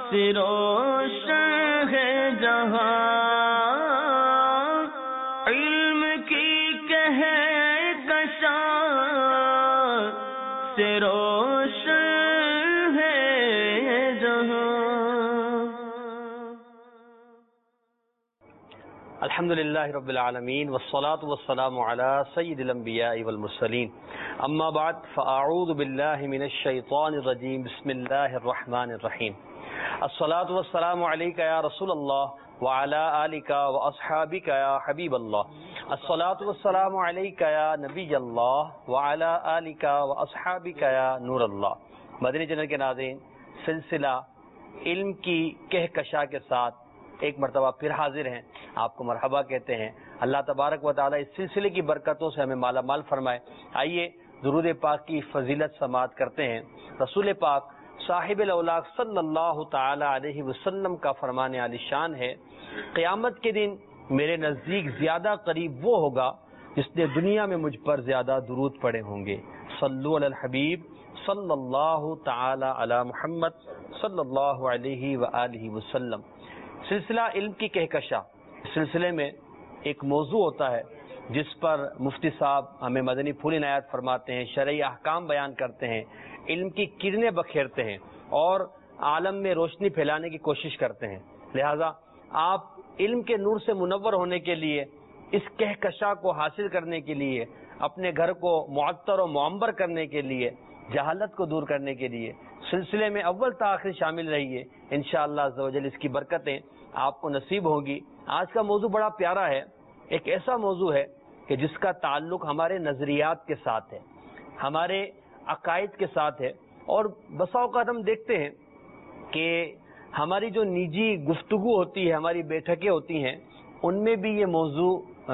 سے روشن ہے جہاں، علم کی کہکشاں سے روشن ہے جہاں۔ الحمدللہ رب العالمین والصلاة والسلام علی سید الانبیاء والمرسلین، اما بعد فاعوذ باللہ من الشیطان الرجیم، بسم اللہ الرحمن الرحیم۔ الصلاة والسلام علیک یا رسول اللہ وعلی آلک واصحابک یا حبیب اللہ، الصلاة والسلام علیک یا نبی اللہ وعلی آلک واصحابک یا نور اللہ۔ مدنی چینل کے ناظرین، سلسلہ علم کی کہکشاں کے ساتھ ایک مرتبہ پھر حاضر ہیں، آپ کو مرحبا کہتے ہیں۔ اللہ تبارک و تعالی اس سلسلے کی برکتوں سے ہمیں مالا مال فرمائے۔ آئیے درود پاک کی فضیلت سماعت کرتے ہیں۔ رسول پاک صاحب الاولاق صلی اللہ تعالی علیہ وسلم کا فرمان عالی شان ہے، قیامت کے دن میرے نزدیک زیادہ قریب وہ ہوگا جس نے دنیا میں مجھ پر زیادہ درود پڑے ہوں گے۔ صلو علی الحبیب صلی اللہ تعالی علی محمد صلی اللہ علیہ وآلہ وسلم۔ سلسلہ علم کی کہکشاں، اس سلسلے میں ایک موضوع ہوتا ہے جس پر مفتی صاحب ہمیں مدنی پھول عنایت فرماتے ہیں، شرعی احکام بیان کرتے ہیں، علم کی کرنیں بکھیرتے ہیں اور عالم میں روشنی پھیلانے کی کوشش کرتے ہیں۔ لہذا آپ علم کے نور سے منور ہونے کے لیے، اس کہکشاں کو حاصل کرنے کے لیے، اپنے گھر کو معطر و معمر کرنے کے لیے، جہالت کو دور کرنے کے لیے سلسلے میں اول تا آخر شامل رہیے۔ انشاءاللہ عز و جل اس کی برکتیں آپ کو نصیب ہوگی۔ آج کا موضوع بڑا پیارا ہے، ایک ایسا موضوع ہے کہ جس کا تعلق ہمارے نظریات کے ساتھ ہے، ہمارے عقائد کے ساتھ ہے، اور بسا اوقات ہم دیکھتے ہیں کہ ہماری جو نجی گفتگو ہوتی ہے، ہماری بیٹھکیں ہوتی ہیں، ان میں بھی یہ موضوع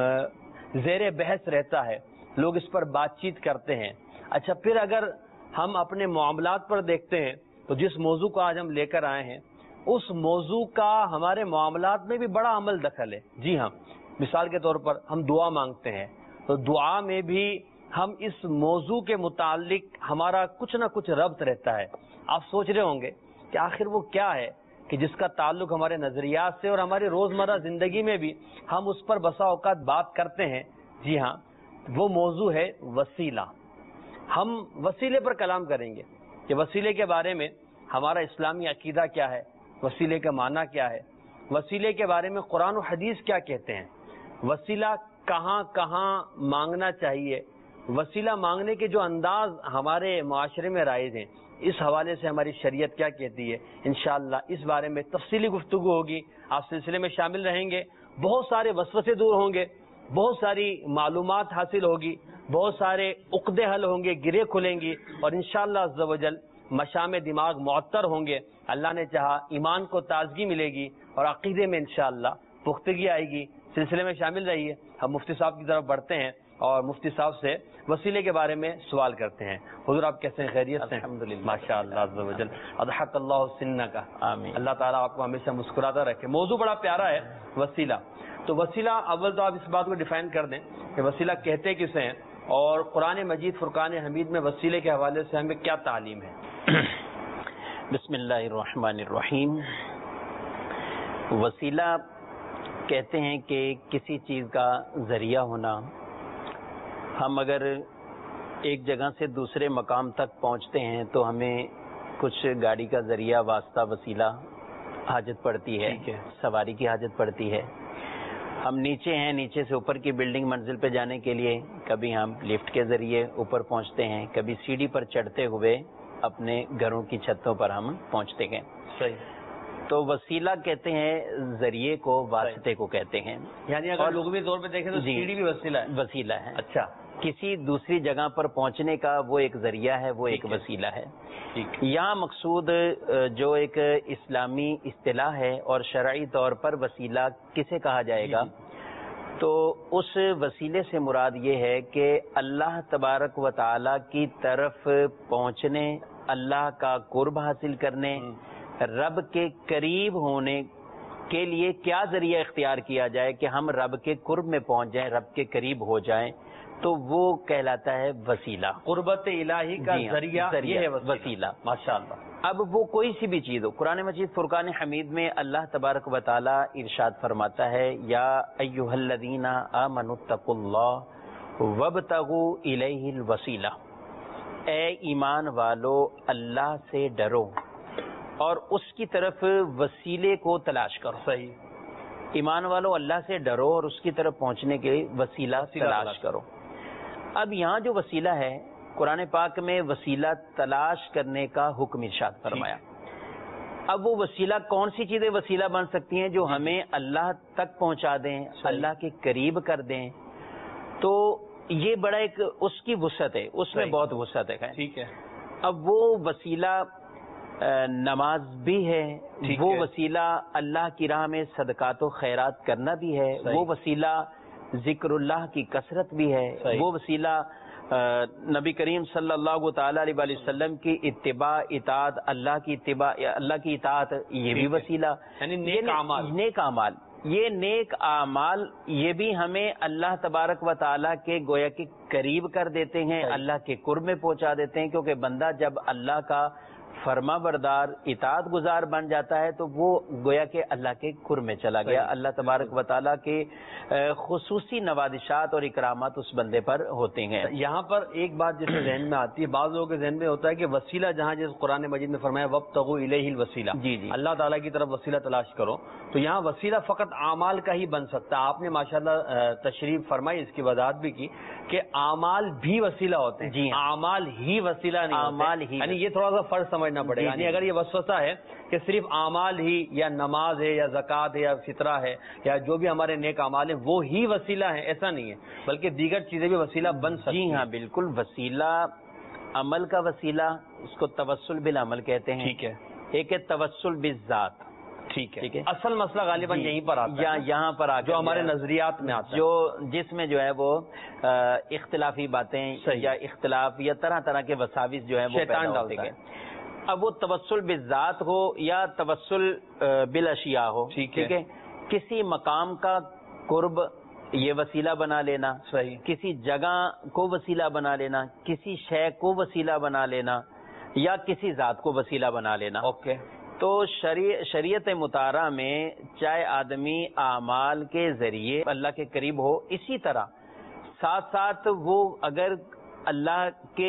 زیر بحث رہتا ہے، لوگ اس پر بات چیت کرتے ہیں۔ اچھا، پھر اگر ہم اپنے معاملات پر دیکھتے ہیں تو جس موضوع کو آج ہم لے کر آئے ہیں، اس موضوع کا ہمارے معاملات میں بھی بڑا عمل دخل ہے۔ جی ہاں، مثال کے طور پر ہم دعا مانگتے ہیں تو دعا میں بھی ہم اس موضوع کے متعلق ہمارا کچھ نہ کچھ ربط رہتا ہے۔ آپ سوچ رہے ہوں گے کہ آخر وہ کیا ہے کہ جس کا تعلق ہمارے نظریات سے اور ہماری روزمرہ زندگی میں بھی ہم اس پر بسا اوقات بات کرتے ہیں۔ جی ہاں، وہ موضوع ہے وسیلہ۔ ہم وسیلے پر کلام کریں گے کہ وسیلے کے بارے میں ہمارا اسلامی عقیدہ کیا ہے، وسیلے کا معنی کیا ہے، وسیلے کے بارے میں قرآن و حدیث کیا کہتے ہیں، وسیلہ کہاں کہاں مانگنا چاہیے، وسیلہ مانگنے کے جو انداز ہمارے معاشرے میں رائج ہیں، اس حوالے سے ہماری شریعت کیا کہتی ہے۔ انشاءاللہ اس بارے میں تفصیلی گفتگو ہوگی، آپ سلسلے میں شامل رہیں گے، بہت سارے وسوسے دور ہوں گے، بہت ساری معلومات حاصل ہوگی، بہت سارے عقدے حل ہوں گے، گرے کھلیں گی، اور انشاءاللہ عز و جل مشام دماغ معطر ہوں گے۔ اللہ نے چاہا ایمان کو تازگی ملے گی اور عقیدے میں انشاءاللہ پختگی آئے گی۔ سلسلے میں شامل رہیے۔ ہم مفتی صاحب کی طرف بڑھتے ہیں اور مفتی صاحب سے وسیلے کے بارے میں سوال کرتے ہیں۔ حضور آپ کیسے ہیں؟ خیریت سے؟ الحمدللہ، ماشاء اللہ عز و جل، اضحک اللہ سنک، آمین۔ اللہ تعالیٰ آپ کو ہمیشہ مسکراتا رکھے۔ موضوع بڑا پیارا ہے، وسیلہ۔ تو وسیلہ، اول تو آپ اس بات کو ڈیفائن کر دیں کہ وسیلہ کہتے کسے ہیں، اور قرآن مجید فرقان حمید میں وسیلے کے حوالے سے ہمیں کیا تعلیم ہے؟ بسم اللہ الرحمن الرحیم۔ وسیلہ کہتے ہیں کہ کسی چیز کا ذریعہ ہونا۔ ہم اگر ایک جگہ سے دوسرے مقام تک پہنچتے ہیں تو ہمیں کچھ گاڑی کا ذریعہ، واسطہ، وسیلہ حاجت پڑتی ہے، سواری کی حاجت پڑتی ہے۔ ہم نیچے ہیں، نیچے سے اوپر کی بلڈنگ منزل پہ جانے کے لیے کبھی ہم لفٹ کے ذریعے اوپر پہنچتے ہیں، کبھی سیڑھی پر چڑھتے ہوئے اپنے گھروں کی چھتوں پر ہم پہنچتے ہیں۔ صحیح۔ تو وسیلہ کہتے ہیں ذریعے کو، واسطے کو کہتے ہیں۔ یعنی اگر لغوی طور پہ دیکھیں تو سیڑھی بھی وسیلہ ہے؟ وسیلہ ہے۔ اچھا، کسی دوسری جگہ پر پہنچنے کا وہ ایک ذریعہ ہے، وہ ایک وسیلہ ہے۔ یہاں مقصود جو ایک اسلامی اصطلاح ہے اور شرعی طور پر وسیلہ کسے کہا جائے گا، تو اس وسیلے سے مراد یہ ہے کہ اللہ تبارک و تعالی کی طرف پہنچنے، اللہ کا قرب حاصل کرنے، رب کے قریب ہونے کے لیے کیا ذریعہ اختیار کیا جائے کہ ہم رب کے قرب میں پہنچ جائیں، رب کے قریب ہو جائیں۔ تو وہ کہلاتا ہے وسیلہ. قربت الہی کا ذریعہ یہ ہے وسیلہ. ماشاءاللہ. اب وہ کوئی سی بھی چیز ہو. قرآن مجید فرقان حمید میں اللہ تبارک و تعالی ارشاد فرماتا ہے یا ایھا الذین آمنوا اتقوا اللہ وابتغوا الیہ الوسیلہ. اے ایمان والو اللہ سے ڈرو اور اس کی طرف وسیلے کو تلاش کرو. صحیح. ایمان والو اللہ سے ڈرو اور اس کی طرف پہنچنے کے وسیلہ تلاش کرو. اب یہاں جو وسیلہ ہے قرآن پاک میں وسیلہ تلاش کرنے کا حکم ارشاد فرمایا. اب وہ وسیلہ کون سی چیزیں وسیلہ بن سکتی ہیں جو ہمیں اللہ تک پہنچا دیں, اللہ کے قریب کر دیں؟ تو یہ بڑا ایک اس کی وسعت ہے, اس میں بہت وسعت ہے. ٹھیک ہے. اب وہ وسیلہ نماز بھی ہے, وہ وسیلہ اللہ کی راہ میں صدقات و خیرات کرنا بھی ہے, وہ وسیلہ ذکر اللہ کی کثرت بھی ہے, وہ وسیلہ نبی کریم صلی اللہ تعالی علیہ وسلم کی اتباع اطاعت, اللہ کی اطاعت, یہ بھی وسیلہ. یعنی نیک اعمال. یہ نیک اعمال یہ بھی ہمیں اللہ تبارک و تعالیٰ کے گویا کے قریب کر دیتے ہیں, اللہ کے قرب میں پہنچا دیتے ہیں. کیونکہ بندہ جب اللہ کا فرما بردار اطاعت گزار بن جاتا ہے تو وہ گویا کہ اللہ کے قرب میں چلا گیا. اللہ تبارک و تعالیٰ کے خصوصی نوازشات اور اکرامات اس بندے پر ہوتے ہیں. یہاں پر ایک بات جیسے ذہن میں آتی ہے, بعض لوگوں کے ذہن میں ہوتا ہے کہ وسیلہ جہاں جیسے قرآن مجید میں فرمایا وابتغوا الیہ الوسیلہ, جی جی, اللہ تعالیٰ کی طرف وسیلہ تلاش کرو, تو یہاں وسیلہ فقط اعمال کا ہی بن سکتا ہے. آپ نے ماشاءاللہ تشریف فرمائی, اس کی وضاحت بھی کی کہ اعمال بھی وسیلہ ہوتے ہیں. جی, اعمال ہی وسیلہ نہیں, اعمال ہی, یعنی یہ تھوڑا سا فرض سمجھنا پڑے گا. یعنی اگر یہ وسوسہ ہے کہ صرف اعمال ہی یا نماز ہے یا زکوٰۃ ہے یا فطرہ ہے یا جو بھی ہمارے نیک اعمال ہیں وہ ہی وسیلہ ہیں, ایسا نہیں ہے, بلکہ دیگر چیزیں بھی وسیلہ بن سکتی ہیں. جی ہاں بالکل. وسیلہ عمل کا وسیلہ, اس کو توسل بالعمل کہتے ہیں. ٹھیک ہے. ایک ہے توسل بالذات. ٹھیک ہے. اصل مسئلہ غالباً یہیں پر آتا ہے, یہاں پر آ جو ہمارے نظریات میں آتا ہے, جس میں جو ہے وہ اختلافی باتیں یا اختلاف یا طرح طرح کے وساوس جو ہے وہ شیطان ڈالتے ہیں. اب وہ توسل بالذات ہو یا توسل بالاشیاء ہو, ٹھیک ہے, کسی مقام کا قرب یہ وسیلہ بنا لینا, صحیح, کسی جگہ کو وسیلہ بنا لینا, کسی شے کو وسیلہ بنا لینا یا کسی ذات کو وسیلہ بنا لینا. اوکے. تو شریعت مطالعہ میں چاہے آدمی اعمال کے ذریعے اللہ کے قریب ہو, اسی طرح ساتھ ساتھ وہ اگر اللہ کے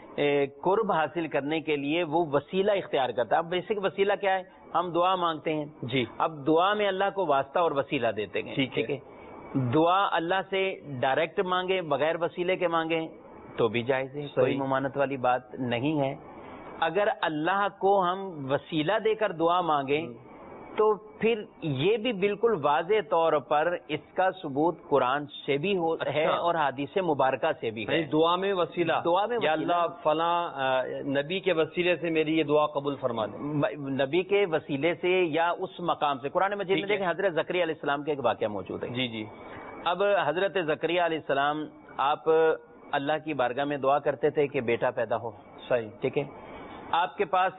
قرب حاصل کرنے کے لیے وہ وسیلہ اختیار کرتا ہے. اب بیسک وسیلہ کیا ہے؟ ہم دعا مانگتے ہیں. جی. اب دعا میں اللہ کو واسطہ اور وسیلہ دیتے ہیں. ٹھیک ہے. دعا اللہ سے ڈائریکٹ مانگے بغیر وسیلے کے مانگے تو بھی جائز ہے, کوئی ممانعت والی بات نہیں ہے. اگر اللہ کو ہم وسیلہ دے کر دعا مانگیں تو پھر یہ بھی بالکل واضح طور پر اس کا ثبوت قرآن سے بھی ہے اور حدیث مبارکہ سے بھی ہے. دعا میں وسیلہ, یا اللہ فلاں نبی کے وسیلے سے میری یہ دعا قبول فرما دے, نبی کے وسیلے سے یا اس مقام سے. قرآن مجید میں دیکھیں حضرت زکریا علیہ السلام کا ایک واقعہ موجود ہے. جی جی. اب حضرت زکریا علیہ السلام آپ اللہ کی بارگاہ میں دعا کرتے تھے کہ بیٹا پیدا ہو. صحیح, ٹھیک ہے. آپ کے پاس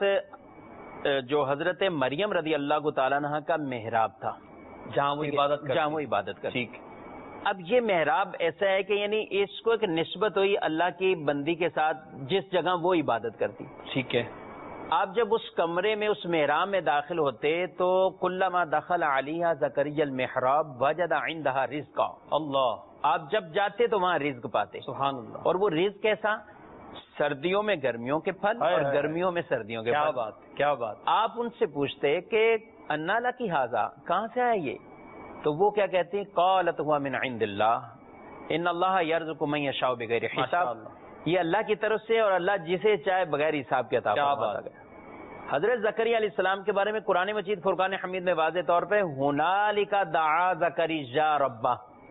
جو حضرت مریم رضی اللہ تعالیٰ عنہ کا محراب تھا جہاں وہ عبادت کرتی. ٹھیک. اب یہ محراب ایسا ہے کہ یعنی اس کو ایک نسبت ہوئی اللہ کی بندی کے ساتھ جس جگہ وہ عبادت کرتی. ٹھیک ہے. آپ جب اس کمرے میں اس محراب میں داخل ہوتے تو کلما دخل علیہا زکریا المحراب وجد عندها رزقا. اللہ. آپ جب جاتے تو وہاں رزق پاتے. سبحان اللہ. اور وہ رزق کیسا؟ سردیوں میں گرمیوں کے پھل اور گرمیوں میں سردیوں کے پھل. کیا بات. آپ ان سے پوچھتے کہ انا لکی ھذا, کہاں سے آیا یہ؟ تو وہ کیا کہتے ہیں؟ قالت هو من عند اللہ ان اللہ یرزق من یشاء بغیر حساب. یہ اللہ کی طرف سے اور اللہ جسے چاہے بغیر حساب کے عطا فرماتا ہے. حضرت زکریا علیہ السلام کے بارے میں قرآن مجید فرقان حمید میں واضح طور پہ ہنالک دعا زکریا ربہ,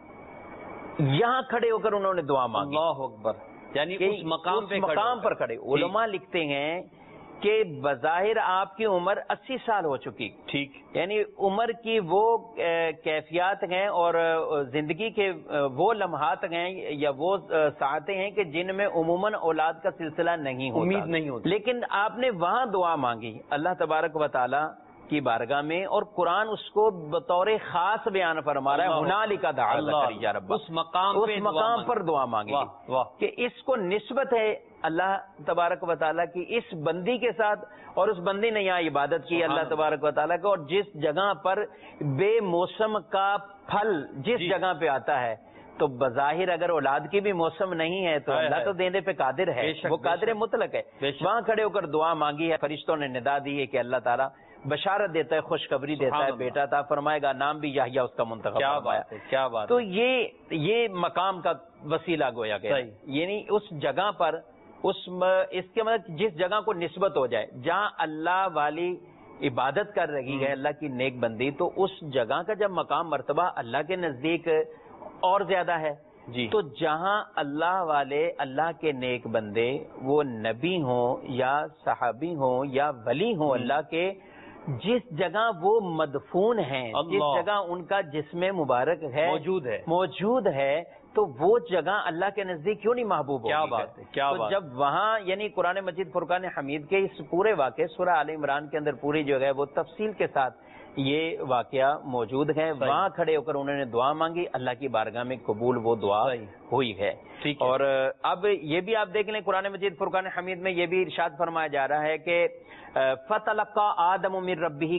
یہاں کھڑے ہو کر انہوں نے دعا مانگی. اللہ اکبر. یعنی اس مقام پر کھڑے. علماء لکھتے ہیں کہ بظاہر آپ کی عمر 80 سال ہو چکی. ٹھیک. یعنی عمر کی وہ کیفیات ہیں اور زندگی کے وہ لمحات ہیں یا وہ ساعتیں ہیں کہ جن میں عموماً اولاد کا سلسلہ نہیں ہوتا, امید نہیں ہوتی. لیکن آپ نے وہاں دعا مانگی. اللہ تبارک و تعالی کی بارگاہ میں، اور قرآن اس کو بطور خاص بیان فرما رہا ہے، ہنالک دعا زکریا ربہ، اس مقام پر دعا مانگی کہ اس کو نسبت ہے اللہ تبارک و تعالیٰ کی اس بندی کے ساتھ، اور اس بندی نے یہاں عبادت کی اللہ تبارک و تعالیٰ کو، اور جس جگہ پر بے موسم کا پھل جس جگہ پہ آتا ہے، تو بظاہر اگر اولاد کی بھی موسم نہیں ہے تو اللہ تو دینے پہ قادر ہے، وہ قادر مطلق ہے۔ وہاں کھڑے ہو کر دعا مانگی ہے، فرشتوں نے ندا دی ہے کہ اللہ تعالیٰ بشارت دیتا ہے، خوشخبری دیتا ہے، بیٹا عطا فرمائے گا، نام بھی یحییٰ اس کا منتخب فرمایا۔ کیا بات، تو یہ مقام کا وسیلہ گویا گیا، یعنی اس جگہ پر اس کے مطلب جس جگہ کو نسبت ہو جائے، جہاں اللہ والی عبادت کر رہی ہے اللہ کی نیک بندی، تو اس جگہ کا جب مقام مرتبہ اللہ کے نزدیک اور زیادہ ہے جی، تو جہاں اللہ والے اللہ کے نیک بندے، وہ نبی ہوں یا صحابی ہوں یا ولی ہوں اللہ کے، جس جگہ وہ مدفون ہیں، جس جگہ ان کا جسم مبارک ہے موجود ہے، تو وہ جگہ اللہ کے نزدیک کیوں نہیں محبوب ہوگی؟ کیا بات ہے، کیا بات۔ جب وہاں یعنی قرآن مجید فرقان حمید کے اس پورے واقعے سورہ آل عمران کے اندر پوری جو ہے وہ تفصیل کے ساتھ یہ واقعہ موجود ہے، وہاں کھڑے ہو کر انہوں نے دعا مانگی، اللہ کی بارگاہ میں قبول وہ دعا ہوئی ہے۔ اور اب یہ بھی آپ دیکھ لیں قرآن مجید فرقان حمید میں یہ بھی ارشاد فرمایا جا رہا ہے کہ فَتَلَقَّى آدَمُ مِن رَبِّهِ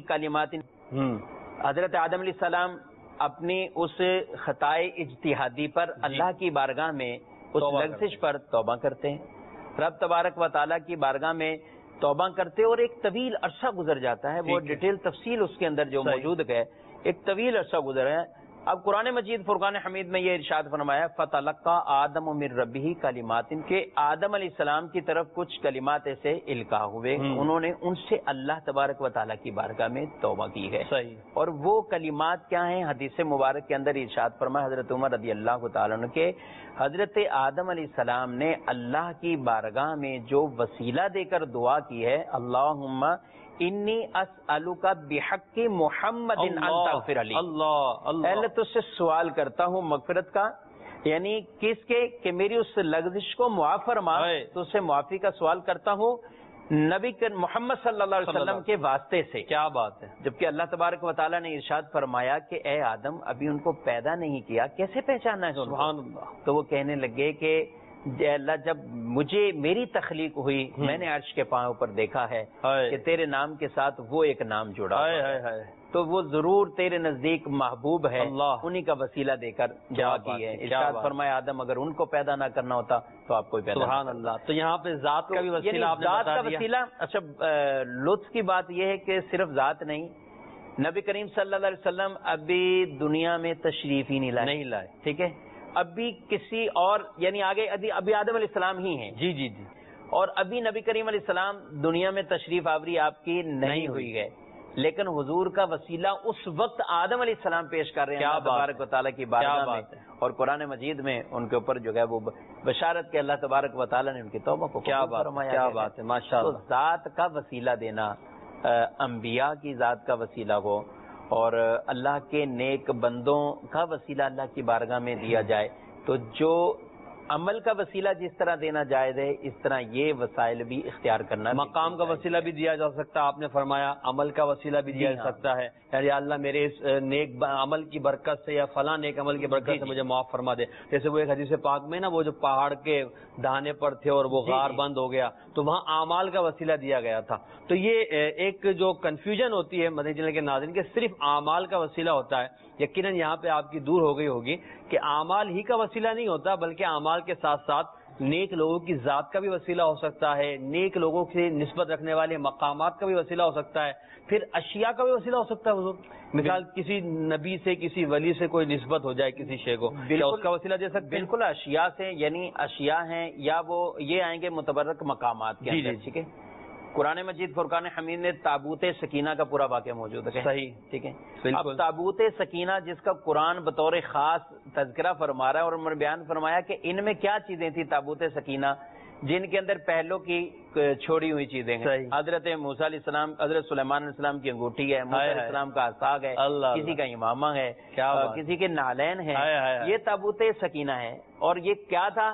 كَلِمَاتٍ، حضرت آدم علیہ السلام اپنی اس خطائے اجتہادی پر اللہ کی بارگاہ میں اس لغزش پر توبہ کرتے ہیں، رب تبارک و تعالیٰ کی بارگاہ میں توبہ کرتے، اور ایک طویل عرصہ گزر جاتا ہے، وہ ڈیٹیل تفصیل اس کے اندر جو موجود ہے، ایک طویل عرصہ گزر ہے۔ اب قرآن مجید فرقان حمید میں یہ ارشاد فرمایا فَتَلَقَّى آدَمُ مِن رَبِّهِ كَلِمَاتٍ، کہ آدم علیہ السلام کی طرف کچھ کلمات ایسے القاء ہوئے، انہوں نے ان سے اللہ تبارک و تعالیٰ کی بارگاہ میں توبہ کی ہے۔ اور وہ کلمات کیا ہیں؟ حدیث مبارک کے اندر ارشاد فرمایا حضرت عمر رضی اللہ تعالیٰ عنہ کے حضرت آدم علیہ السلام نے اللہ کی بارگاہ میں جو وسیلہ دے کر دعا کی ہے، اللہم انی اسألک بحق محمد ان تغفر لی، اللہ تو سے سوال کرتا ہوں مغفرت کا، یعنی کس کے کہ میری اس لغزش کو معاف فرما، تو اس سے معافی کا سوال کرتا ہوں نبی محمد صلی اللہ علیہ وسلم کے واسطے سے۔ کیا بات ہے، جبکہ اللہ تبارک و تعالیٰ نے ارشاد فرمایا کہ اے آدم ابھی ان کو پیدا نہیں کیا، کیسے پہچانا ہے؟ سبحان اللہ۔ تو وہ کہنے لگے کہ اللہ جب میری تخلیق ہوئی، میں نے عرش کے پاؤں پر دیکھا ہے کہ تیرے نام کے ساتھ وہ ایک نام جڑا ہے، تو وہ ضرور تیرے نزدیک محبوب ہے، انہی کا وسیلہ دے کر دعا کی ہے۔ ارشاد فرمایا آدم اگر ان کو پیدا نہ کرنا ہوتا تو آپ کو پیدا۔ سبحان اللہ۔ تو یہاں پہ ذات کا بھی وسیلہ، ذات کا وسیلہ۔ اچھا لطف کی بات یہ ہے کہ صرف ذات نہیں، نبی کریم صلی اللہ علیہ وسلم ابھی دنیا میں تشریف ہی نہیں لائے، ٹھیک ہے، ابھی کسی اور یعنی آگے ابھی آدم علیہ السلام ہی ہیں، جی، اور ابھی نبی کریم علیہ السلام دنیا میں تشریف آوری آپ کی نہیں ہوئی ہے، لیکن حضور کا وسیلہ اس وقت آدم علیہ السلام پیش کر رہے ہیں اللہ تبارک و تعالیٰ کی بارگاہ میں، اور قرآن مجید میں ان کے اوپر جو ہے وہ بشارت کے اللہ تبارک و تعالیٰ نے ان کی توبہ کو فرمایا۔ کیا بات ہے، ماشاءاللہ۔ تو ذات کا وسیلہ دینا، انبیاء کی ذات کا وسیلہ ہو اور اللہ کے نیک بندوں کا وسیلہ اللہ کی بارگاہ میں دیا جائے، تو جو عمل کا وسیلہ جس طرح دینا جائز ہے، اس طرح یہ وسائل بھی اختیار کرنا، مقام کا وسیلہ بھی دیا جا سکتا ہے، آپ نے فرمایا عمل کا وسیلہ بھی دیا جا سکتا ہے، یا اللہ میرے اس نیک عمل کی برکت سے یا فلاں نیک عمل کی برکت سے مجھے معاف فرما دے۔ جیسے وہ ایک حدیث پاک میں نا، وہ جو پہاڑ کے دہانے پر تھے اور وہ غار بند ہو گیا، تو وہاں اعمال کا وسیلہ دیا گیا تھا۔ تو یہ ایک جو کنفیوژن ہوتی ہے مدنی چینل کے ناظرین کہ صرف اعمال کا وسیلہ ہوتا ہے، یقیناً یہاں پہ آپ کی دور ہو گئی ہوگی کہ اعمال ہی کا وسیلہ نہیں ہوتا، بلکہ اعمال کے ساتھ ساتھ نیک لوگوں کی ذات کا بھی وسیلہ ہو سکتا ہے، نیک لوگوں سے نسبت رکھنے والے مقامات کا بھی وسیلہ ہو سکتا ہے، پھر اشیاء کا بھی وسیلہ ہو سکتا ہے حضور، مثال کسی نبی سے کسی ولی سے کوئی نسبت ہو جائے کسی شے کو، کیا اس کا وسیلہ دے سکتے ہیں؟ بالکل، اشیاء سے یعنی اشیاء ہیں یا وہ یہ آئیں گے متبرک مقامات کے اندر، ٹھیک ہے۔ قرآن مجید فرقان حمید میں تابوت سکینہ کا پورا واقعہ موجود ہے، صحیح، ٹھیک ہے۔ اب تابوت سکینہ جس کا قرآن بطور خاص تذکرہ فرما رہا ہے، اور انہوں نے بیان فرمایا کہ ان میں کیا چیزیں تھیں تابوت سکینہ، جن کے اندر پہلوں کی چھوڑی ہوئی چیزیں ہیں، حضرت موسیٰ علیہ السلام، حضرت سلیمان علیہ السلام کی انگوٹھی ہے، موسیٰ علیہ السلام کا عصا ہے، کسی کا امامہ ہے، کسی کے نالین ہے، یہ تابوت سکینہ ہے۔ اور یہ کیا تھا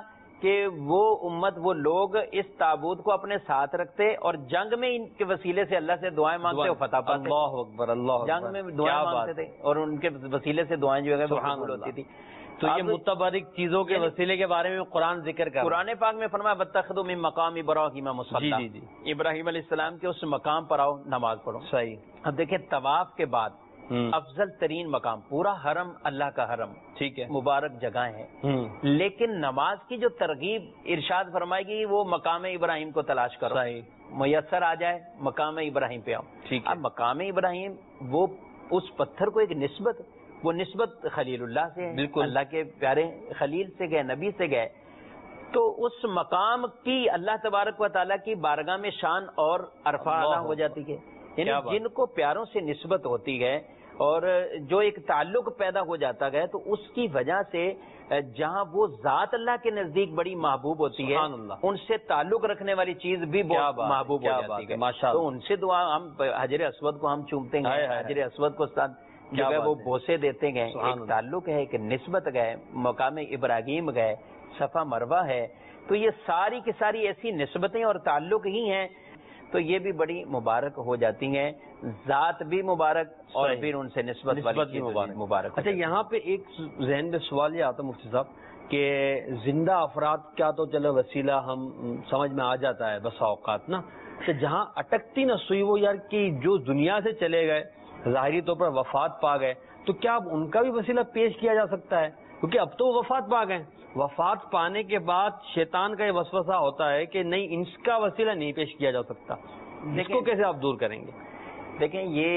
کہ وہ امت وہ لوگ اس تابوت کو اپنے ساتھ رکھتے اور جنگ میں ان کے وسیلے سے اللہ سے دعائیں مانگتے اور فتح پاتے. اللہ اکبر، اللہ جنگ میں دعائیں مانگتے تھے اور ان کے وسیلے سے دعائیں جو ہے وہ قبول ہوتی تھی. تو یہ متبرک چیزوں کے وسیلے کے بارے میں قرآن ذکر کر قرآن پاک میں فرمایا وَاتَّخِذُوا مِن مَّقَامِ إِبْرَاهِيمَ مُصَلًّى. جی جی جی، ابراہیم علیہ السلام کے اس مقام پر آؤ نماز پڑھو. صحیح. اب دیکھیں طواف کے بعد افضل ترین مقام پورا حرم اللہ کا حرم، ٹھیک ہے، مبارک جگہ ہے، لیکن نماز کی جو ترغیب ارشاد فرمائے گی وہ مقام ابراہیم کو تلاش کرو. صحیح. میسر آ جائے مقام ابراہیم پہ آؤ. ٹھیک ہے. اب مقام ابراہیم وہ اس پتھر کو ایک نسبت، وہ نسبت خلیل اللہ سے ہے، بالکل اللہ کے پیارے خلیل سے گئے، نبی سے گئے. تو اس مقام کی اللہ تبارک و تعالیٰ کی بارگاہ میں شان اور عرفہ اعلیٰ ہو جاتی ہے. یعنی جن کو پیاروں سے نسبت ہوتی ہے اور جو ایک تعلق پیدا ہو جاتا ہے تو اس کی وجہ سے جہاں وہ ذات اللہ کے نزدیک بڑی محبوب ہوتی ہے ان سے تعلق رکھنے والی چیز بھی بہت محبوب ہو جاتی ہے. تو ان سے دعا، ہم حجر اسود کو ہم چومتے ہیں، حجر اسود کو جو ہے وہ بوسے دیتے گئے، ایک تعلق ہے، ایک نسبت گئے، مقام ابراہیم گئے، صفا مروہ ہے. تو یہ ساری کی ساری ایسی نسبتیں اور تعلق ہی ہیں، تو یہ بھی بڑی مبارک ہو جاتی ہیں، ذات بھی مبارک اور پھر ان سے نسبت بھی مبارک. اچھا، یہاں پہ ایک ذہن میں سوال یہ آتا مفتی صاحب کہ زندہ افراد کا تو چلو وسیلہ ہم سمجھ میں آ جاتا ہے بسا اوقات نا، کہ جہاں اٹکتی نہ سوئی وہ یار کہ جو دنیا سے چلے گئے، ظاہری طور پر وفات پا گئے، تو کیا اب ان کا بھی وسیلہ پیش کیا جا سکتا ہے؟ کیونکہ اب تو وفات پا گئے، وفات پانے کے بعد شیطان کا یہ وسوسہ ہوتا ہے کہ نہیں ان کا وسیلہ نہیں پیش کیا جا سکتا. اس کو کیسے آپ دور کریں گے؟ دیکھیں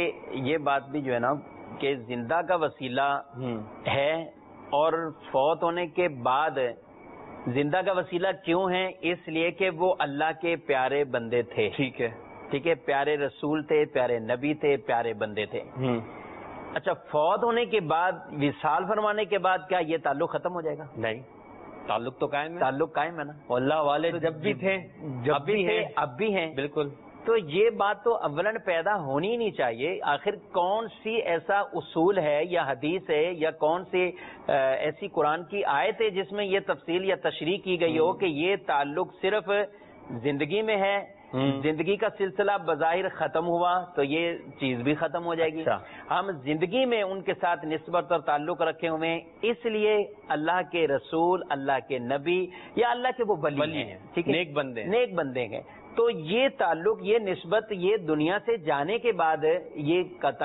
یہ بات بھی جو ہے نا کہ زندہ کا وسیلہ ہے اور فوت ہونے کے بعد زندہ کا وسیلہ کیوں ہے؟ اس لیے کہ وہ اللہ کے پیارے بندے تھے. ٹھیک ہے، پیارے رسول تھے، پیارے نبی تھے، پیارے بندے تھے. اچھا، فوت ہونے کے بعد وصال فرمانے کے بعد کیا یہ تعلق ختم ہو جائے گا؟ نہیں، تعلق تو قائم ہے. تعلق قائم ہے نا. اللہ والے جب بھی تھے، جب بھی تھے، اب بھی ہیں. بالکل. تو یہ بات تو اولن پیدا ہونی ہی نہیں چاہیے. آخر کون سی ایسا اصول ہے یا حدیث ہے یا کون سی ایسی قرآن کی آیت ہے جس میں یہ تفصیل یا تشریح کی گئی ہو کہ یہ تعلق صرف زندگی میں ہے، زندگی کا سلسلہ بظاہر ختم ہوا تو یہ چیز بھی ختم ہو جائے گی. ہم زندگی میں ان کے ساتھ نسبت اور تعلق رکھے ہوئے ہیں، اس لیے اللہ کے رسول، اللہ کے نبی یا اللہ کے وہ ولی ہیں، ٹھیک ہے، نیک بندے ہیں. تو یہ تعلق، یہ نسبت، یہ دنیا سے جانے کے بعد یہ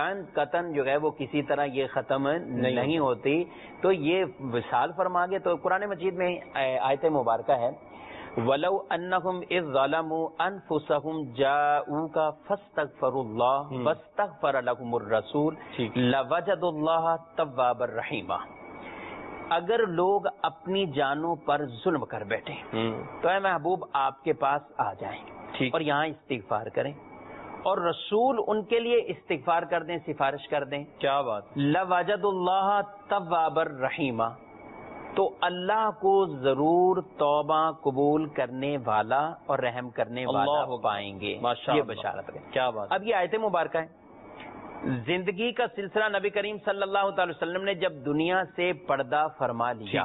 قطعاً جو ہے وہ کسی طرح یہ ختم نہیں ہوتی. تو یہ وصال فرما گے. تو قرآن مجید میں آیت مبارکہ ہے وَلَوْ أَنَّهُمْ إِذْ ظَلَمُوا أَنفُسَهُمْ جَاءُوكَ فَاسْتَغْفَرُوا اللَّهَ وَاسْتَغْفَرَ لَهُمُ الرَّسُولُ لَوَجَدُوا اللَّهَ تَوَّابًا رَحِيمًا. اگر لوگ اپنی جانوں پر ظلم کر بیٹھے تو اے محبوب آپ کے پاس آ جائیں اور یہاں استغفار کریں اور رسول ان کے لیے استغفار کر دیں، سفارش کر دیں. کیا بات. لَوَجَدُوا اللَّهَ تَوَّابًا رَحِيمًا، تو اللہ کو ضرور توبہ قبول کرنے والا اور رحم کرنے والا پائیں گے. یہ بشارت ہے. کیا بات. اب یہ آیت مبارکہ ہے. زندگی کا سلسلہ نبی کریم صلی اللہ تعالی وسلم نے جب دنیا سے پردہ فرما لیا،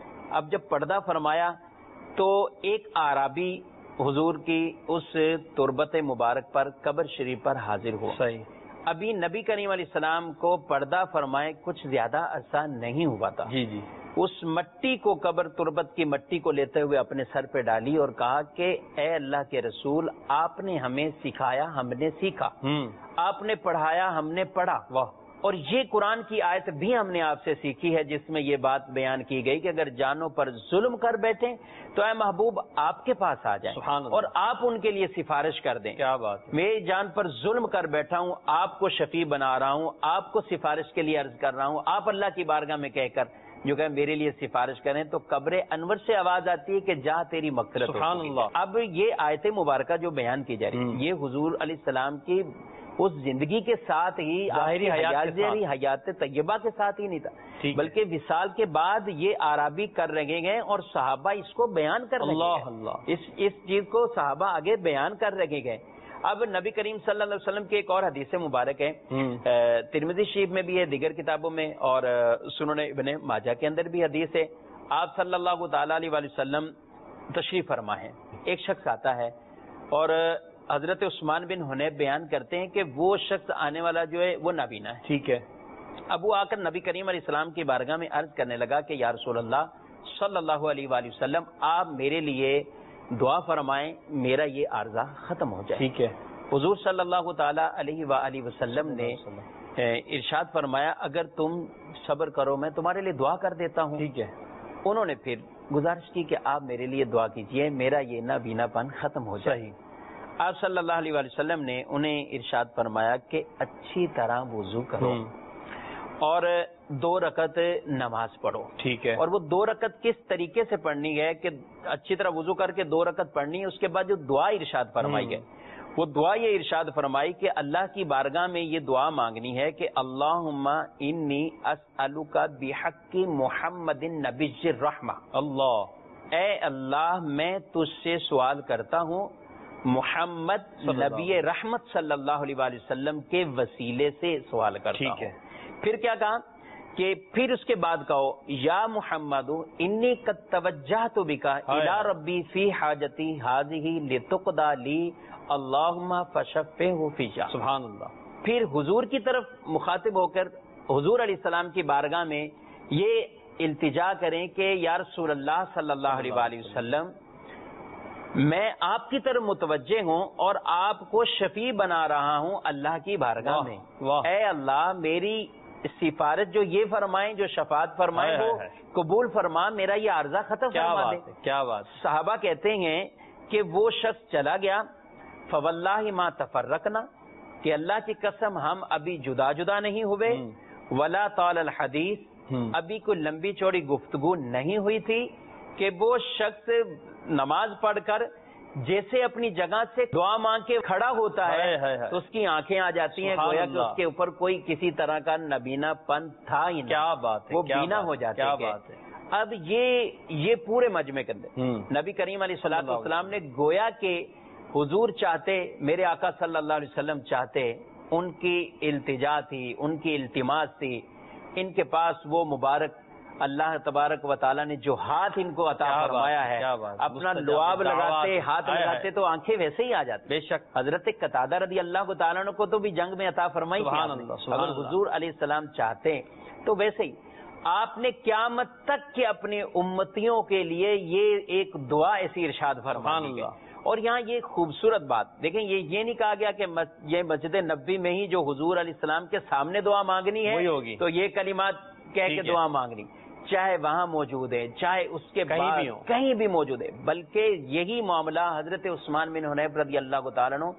اب جب پردہ فرمایا تو ایک اعرابی حضور کی اس تربت مبارک پر، قبر شریف پر حاضر ہوا. صحیح. ابھی نبی کریم علیہ السلام کو پردہ فرمائے کچھ زیادہ عرصہ نہیں ہوا تھا. جی. اس مٹی کو، قبر تربت کی مٹی کو لیتے ہوئے اپنے سر پہ ڈالی اور کہا کہ اے اللہ کے رسول، آپ نے ہمیں سکھایا، ہم نے سیکھا، آپ نے پڑھایا، ہم نے پڑھا. واہ. اور یہ قرآن کی آیت بھی ہم نے آپ سے سیکھی ہے جس میں یہ بات بیان کی گئی کہ اگر جانوں پر ظلم کر بیٹھیں تو اے محبوب آپ کے پاس آ جائیں اور آپ ان کے لیے سفارش کر دیں. کیا بات. میری جان پر ظلم کر بیٹھا ہوں، آپ کو شفیع بنا رہا ہوں، آپ کو سفارش کے لیے عرض کر رہا ہوں، آپ اللہ کی بارگاہ میں کہہ کر جو کہ میرے لیے سفارش کریں. تو قبر انور سے آواز آتی ہے کہ جا تیری مغفرت. سبحان اللہ. اب یہ آیت مبارکہ جو بیان کی جا رہی ہے یہ حضور علیہ السلام کی اس زندگی کے ساتھ ہی، ظاہری حیات طیبہ کے ساتھ ہی نہیں تھا، بلکہ وصال کے بعد یہ اعرابی کر رہے گئے اور صحابہ اس کو بیان کر رہے گئے. اس چیز کو صحابہ آگے بیان کر رہے گئے. اب نبی کریم صلی اللہ علیہ وسلم کی ایک اور حدیث مبارک ہے، ترمذی شریف میں بھی ہے، دیگر کتابوں میں، اور سنن ابن ماجہ کے اندر بھی حدیث ہے. آپ صلی اللہ تعالی علیہ وسلم تشریف فرما ہے. ایک شخص آتا ہے اور حضرت عثمان بن حنیف بیان کرتے ہیں کہ وہ شخص آنے والا جو ہے وہ نابینا ہے. ٹھیک ہے. اب وہ آ کر نبی کریم علیہ السلام کی بارگاہ میں عرض کرنے لگا کہ یا رسول اللہ صلی اللہ علیہ وآلہ وسلم آپ میرے لیے دعا فرمائیں, میرا یہ عارضہ ختم ہو جائے. ٹھیک ہے. حضور صلی اللہ تعالی علیہ وآلہ وسلم نے ارشاد فرمایا اگر تم صبر کرو میں تمہارے لیے دعا کر دیتا ہوں. ٹھیک ہے. انہوں نے پھر گزارش کی کہ آپ میرے لیے دعا کیجئے, میرا یہ نابینا پن ختم ہو جائے. صحیح. آپ صلی اللہ علیہ وآلہ وسلم نے انہیں ارشاد فرمایا کہ اچھی طرح وضو کرو اور 2 رکعت نماز پڑھو. ٹھیک ہے. اور وہ 2 رکعت کس طریقے سے پڑھنی ہے کہ اچھی طرح وضو کر کے 2 رکعت پڑھنی ہے. اس کے بعد جو دعا ارشاد فرمائی ہے وہ دعا یہ ارشاد فرمائی کہ اللہ کی بارگاہ میں یہ دعا مانگنی ہے کہ اللہم انی اسألک بحق محمد نبی الرحمہ. اللہ, اے اللہ میں تجھ سے سوال کرتا ہوں محمد نبی رحمت صلی اللہ علیہ وآلہ وسلم کے وسیلے سے سوال کرتا ہوں. ٹھیک ہے. پھر کیا کہا کہ پھر اس کے بعد کہو یا محمد انی قد توجہت بک الی ربی فی حاجتی ہذہ لتقضی لی اللہم فشفعہ فیہ. سبحان اللہ. پھر حضور کی طرف مخاطب ہو کر حضور علیہ السلام کی بارگاہ میں یہ التجا کریں کہ یا رسول اللہ صلی اللہ علیہ وآلہ وسلم میں آپ کی طرف متوجہ ہوں اور آپ کو شفیع بنا رہا ہوں اللہ کی بارگاہ میں. اے اللہ میری سفارت جو یہ فرمائیں, جو شفاعت فرمائیں وہ قبول فرما, میرا یہ عارضہ ختم فرما دے. کیا بات. صحابہ کہتے ہیں کہ وہ شخص چلا گیا فواللہ ما تفرقنا, کہ اللہ کی قسم ہم ابھی جدا جدا نہیں ہوئے, ولا طال الحدیث, ابھی کوئی لمبی چوڑی گفتگو نہیں ہوئی تھی کہ وہ شخص نماز پڑھ کر جیسے اپنی جگہ سے دعا مانگ کے کھڑا ہوتا ہے تو اس کی آنکھیں آ جاتی ہیں گویا کہ اس کے اوپر کوئی کسی طرح کا نبینا پن تھا ہی نہیں. کیا بات ہے. وہ بینا ہو جاتے. کیا بات ہے. اب یہ پورے مجمع کے اندر نبی کریم علیہ الصلوۃ والسلام نے گویا کہ حضور چاہتے, میرے آقا صلی اللہ علیہ وسلم چاہتے, ان کی التجا تھی, ان کی التماس تھی, ان کے پاس وہ مبارک اللہ تبارک و تعالیٰ نے جو ہاتھ ان کو عطا فرمایا ہے, اپنا لعاب لگاتے, ہاتھ لگاتے تو آنکھیں ویسے ہی آ جاتی. بے شک. حضرت قتادہ رضی اللہ تعالیٰ عنہ کو تو بھی جنگ میں عطا فرمائی تھی. اگر حضور علیہ السلام چاہتے تو ویسے ہی آپ نے قیامت تک کے اپنے امتیوں کے لیے یہ ایک دعا ایسی ارشاد فرمائی. اور یہاں یہ خوبصورت بات دیکھیں, یہ نہیں کہا گیا کہ یہ مسجد نبوی میں ہی جو حضور علیہ السلام کے سامنے دعا مانگنی ہے تو یہ کلمات کہہ کے دعا مانگنی, چاہے وہاں موجود ہے چاہے اس کے بعد کہیں بھی موجود ہے. بلکہ یہی معاملہ حضرت عثمان بن حنیف رضی اللہ تعالیٰ عنہ,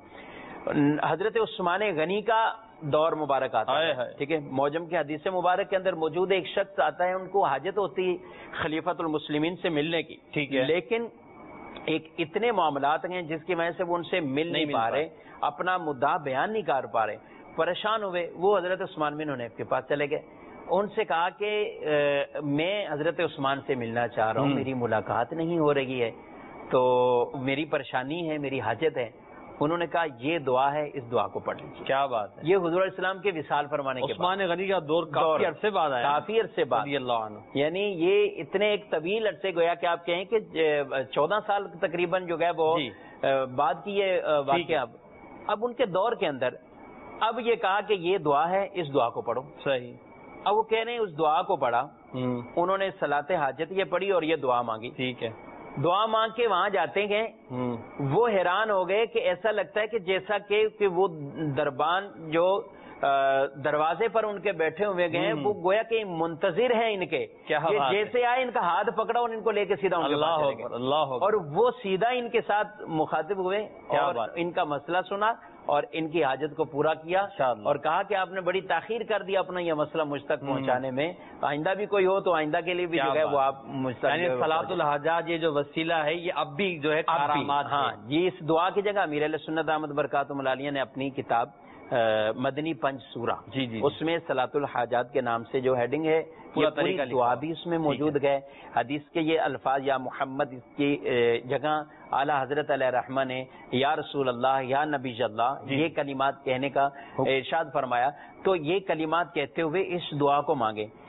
حضرت عثمان غنی کا دور مبارک آتا ہے. ٹھیک ہے. معجم کے حدیث مبارک کے اندر موجود ایک شخص آتا ہے, ان کو حاجت ہوتی خلیفۃ المسلمین سے ملنے کی. ٹھیک ہے. لیکن ایک اتنے معاملات ہیں جس کی وجہ سے وہ ان سے مل نہیں پا رہے, اپنا مدعا بیان نہیں کر پا رہے, پریشان ہوئے. وہ حضرت عثمان بن حنیف کے پاس چلے گئے, ان سے کہا کہ میں حضرت عثمان سے ملنا چاہ رہا ہوں, میری ملاقات نہیں ہو رہی ہے, تو میری پریشانی ہے, میری حاجت ہے. انہوں نے کہا یہ دعا ہے, اس دعا کو پڑھ لیجیے. کیا بات ہے. یہ حضور علیہ السلام کے وصال فرمانے کے بعد عثمان غنی کا دور کافی عرصے بعد آیا, کافی عرصے بعد رضی اللہ عنہ. یعنی یہ اتنے ایک طویل عرصے گویا کہ آپ کہیں کہ 14 سال تقریباً جو ہے وہ بعد کی یہ واقعہ. اب ان کے دور کے اندر اب یہ کہا کہ یہ دعا ہے, اس دعا کو پڑھو. صحیح. اب وہ کہہ رہے ہیں اس دعا کو پڑھا, انہوں نے صلاۃ حاجت یہ پڑھی اور یہ دعا مانگی. ٹھیک ہے. دعا مانگ کے وہاں جاتے ہیں, وہ حیران ہو گئے کہ ایسا لگتا ہے کہ جیسا کہ وہ دربان جو دروازے پر ان کے بیٹھے ہوئے گئے وہ گویا کہ منتظر ہیں ان کے, جیسے آئے ان کا ہاتھ پکڑا اور ان کو لے کے سیدھا ان کے پاس چلے گئے, اور وہ سیدھا ان کے ساتھ مخاطب ہوئے اور ان کا مسئلہ سنا اور ان کی حاجت کو پورا کیا, اور کہا کہ آپ نے بڑی تاخیر کر دیا اپنا یہ مسئلہ مجھ تک پہنچانے میں, آئندہ بھی کوئی ہو تو آئندہ کے لیے بھی جو ہے وہ آپ مجھ تک. یعنی صلاۃ الحاجات یہ جو وسیلہ ہے یہ اب بھی جو ہے کرامات. ہاں, یہ اس دعا کی جگہ امیر اہل سنت احمد برکاتہ العالیہ نے اپنی کتاب مدنی پنج سورہ, اس میں صلاۃ الحاجات کے نام سے جو ہیڈنگ ہے پوری دعا بھی اس میں موجود گئے. حدیث کے یہ الفاظ یا محمد, اس کی جگہ اعلیٰ حضرت علیہ رحمہ نے یا رسول اللہ یا نبی اللہ یہ کلمات کہنے کا ارشاد فرمایا. تو یہ کلمات کہتے ہوئے اس دعا کو مانگے.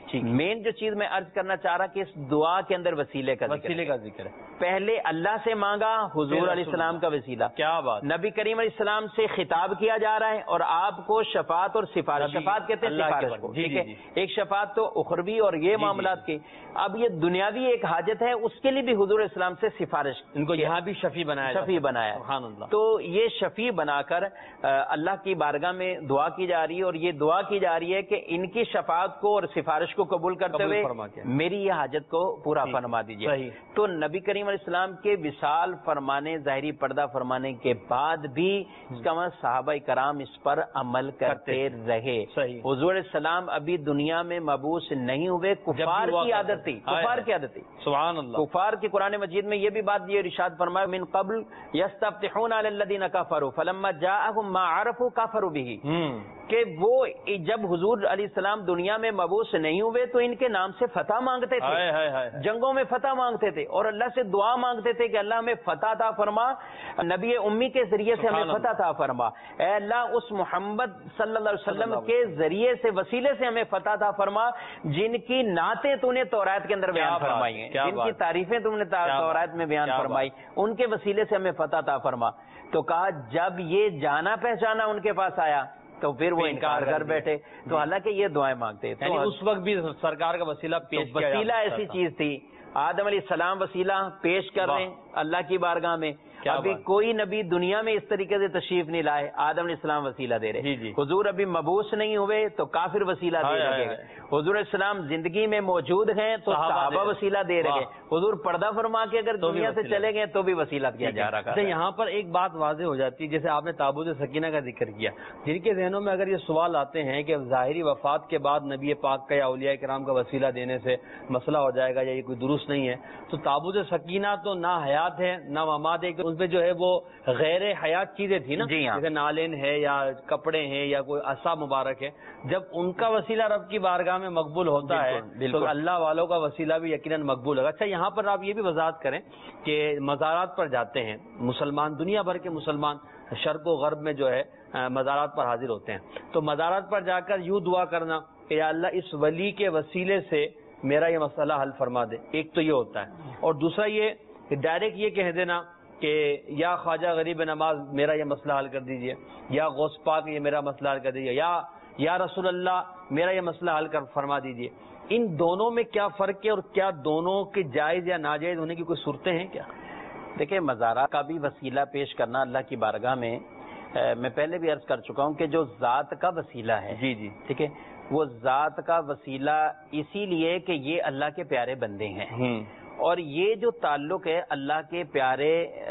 مین جو چیز میں عرض کرنا چاہ رہا کہ اس دعا کے اندر وسیلے کا ذکر ہے. پہلے اللہ سے مانگا، حضور علیہ السلام کا وسیلہ. کیا بات. نبی کریم علیہ السلام سے خطاب کیا جا رہا ہے اور آپ کو شفاعت اور سفارش، شفاعت کہتے ہیں سفارش کو، ٹھیک ہے. ایک شفاعت تو اخروی اور یہ معاملات کی. اب یہ دنیاوی ایک حاجت ہے، اس کے لیے بھی حضور علیہ السلام سے سفارش، ان کو یہاں بھی شفیع بنایا. سبحان اللہ. تو یہ شفیع بنا کر اللہ کی بارگاہ میں دعا کی جا رہی ہے، اور یہ دعا کی جا رہی ہے کہ ان کی شفاعت کو اور سفارش کو قبول کرتے ہوئے میری یہ حاجت کو پورا فرما دیجیے. تو نبی کریم علیہ السلام کے وصال فرمانے، ظاہری پردہ فرمانے کے بعد بھی اس کا مطلب صحابہ کرام اس پر عمل کرتے رہے. حضور علیہ السلام ابھی دنیا میں مبعوث نہیں ہوئے. کفار کی عادت تھی، کفار کی عادت تھی. سبحان اللہ. کفار کی قرآن مجید میں یہ بھی بات یہ ارشاد فرمایا من قبل یستفتحون علی الذین کفروا فلما جاءهم ما عرفوا کفروا به، کہ وہ جب حضور علیہ السلام دنیا میں مبعوث نہیں ہوئے تو ان کے نام سے فتح مانگتے تھے، جنگوں میں فتح مانگتے تھے اور اللہ سے دعا مانگتے تھے کہ اللہ ہمیں فتح عطا فرما، نبی امی کے ذریعے سے ہمیں فتح عطا فرما. اے اللہ اس محمد صلی اللہ علیہ وسلم کے ذریعے سے، وسیلے سے ہمیں فتح عطا فرما، جن کی نعتیں تو نے تورات کے اندر بیان فرمائی ہیں، جن کی تعریفیں تم نے تورات میں بیان فرمائی، ان کے وسیلے سے ہمیں فتح عطا فرما. تو کہا جب یہ جانا پہچانا ان کے پاس آیا تو پھر وہ انکار کر بیٹھے. تو حالانکہ یہ دعائیں مانگتے تھے. اس وقت بھی سرکار کا وسیلہ پیش کیا، وسیلہ ایسی چیز تھی. آدم علیہ السلام وسیلہ پیش کر رہے ہیں اللہ کی بارگاہ میں. ابھی کوئی نبی دنیا میں اس طریقے سے تشریف نہیں لائے، آدم علیہ السلام وسیلہ دے رہے. حضور ابھی مبعوث نہیں ہوئے تو کافر وسیلہ دے رہے ہیں. حضور علیہ السلام زندگی میں موجود ہیں تو صحابہ وسیلہ دے رہے ہیں. حضور پردہ فرما کے اگر دنیا سے چلے گئے تو بھی وسیلہ کیا جا رہا ہے. یہاں پر ایک بات واضح ہو جاتی ہے، جیسے آپ نے تابوت سکینہ کا ذکر کیا، جن کے ذہنوں میں اگر یہ سوال آتے ہیں کہ ظاہری وفات کے بعد نبی پاک کا یا اولیاء کرام کا وسیلہ دینے سے مسئلہ ہو جائے گا یا یہ کوئی درست نہیں ہے، تو تابوت سکینہ تو نہ حیات ہے نہ مماد ہے، ان پہ جو ہے وہ غیر حیات چیزیں تھی نا، جیسے نالین ہے یا کپڑے ہیں یا کوئی عصا مبارک ہے. جب ان کا وسیلہ رب کی بارگاہ میں مقبول ہوتا ہے تو اللہ والوں کا وسیلہ بھی یقیناً مقبول ہوگا. اچھا، یہاں پر آپ یہ بھی وضاحت کریں کہ مزارات پر جاتے ہیں مسلمان، دنیا بھر کے مسلمان شرق و غرب میں جو ہے مزارات پر حاضر ہوتے ہیں، تو مزارات پر جا کر یوں دعا کرنا کہ یا اللہ اس ولی کے وسیلے سے میرا یہ مسئلہ حل فرما دے، ایک تو یہ ہوتا ہے. اور دوسرا یہ کہ ڈائریکٹ یہ کہہ دینا کہ یا خواجہ غریب نواز میرا یہ مسئلہ حل کر دیجئے، یا غوث پاک یہ میرا مسئلہ حل کر دیجئے، یا رسول اللہ میرا یہ مسئلہ حل کر فرما دیجئے. ان دونوں میں کیا فرق ہے اور کیا دونوں کے جائز یا ناجائز ہونے کی کوئی صورتیں ہیں کیا؟ دیکھیں، مزارات کا بھی وسیلہ پیش کرنا اللہ کی بارگاہ میں، میں پہلے بھی عرض کر چکا ہوں کہ جو ذات کا وسیلہ ہے، ٹھیک ہے، وہ ذات کا وسیلہ اسی لیے کہ یہ اللہ کے پیارے بندے ہیں، اور یہ جو تعلق ہے اللہ کے پیارے